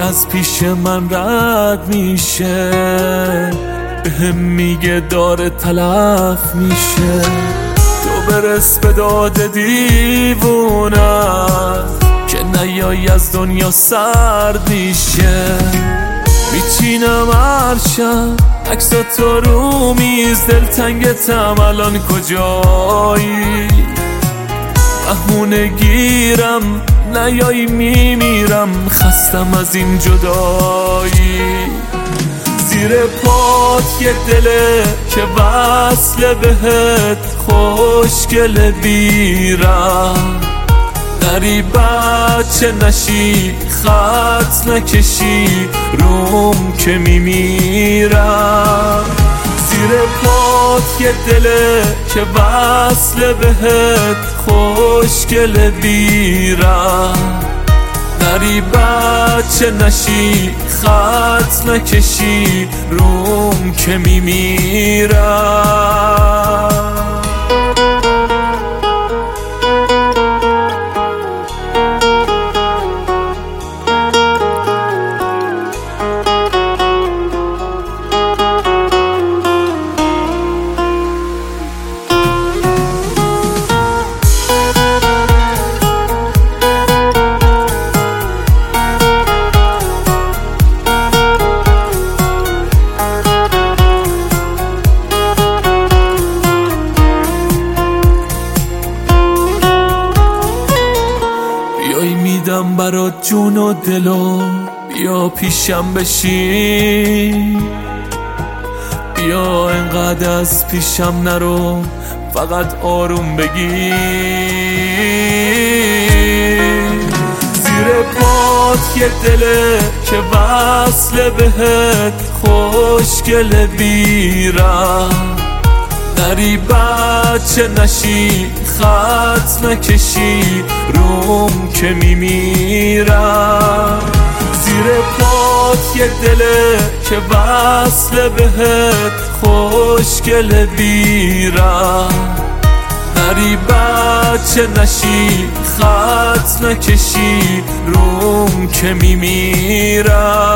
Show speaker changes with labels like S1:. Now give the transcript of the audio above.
S1: از پیش من رد میشه، بهم میگه داره تلف میشه. تو برس به داد دیوونت که نیای از دنیا سرد میشه. میچینم هرشب عکسات تو رو میز، دلتنگتم الان کجایی؟ بهونه گیرم نیایی میمیرم، خستم از این جدایی. زیر پات یه دله که وصله بهت، خوشگل بیرم نری بچه نشی، خط نکشی روم که میمیرم. زیر پات یه دله که وصله بهت، خوشگل بیرم نری بچه نشی، خط نکشی روم که میمیرم. میدم برات جون و دلو، بیا پیشم بشی، بیا انقدر از پیشم نرو، فقط آروم بگی. زیر پات یه دله که وصله بهت، خوشگل بیرم نری بچه نشی، خط نکشی روم که میمیرم. زیر پات یه دله که وصله بهت، خوشگل بیرم نری بچه نشی، خط نکشی روم که میمیرم.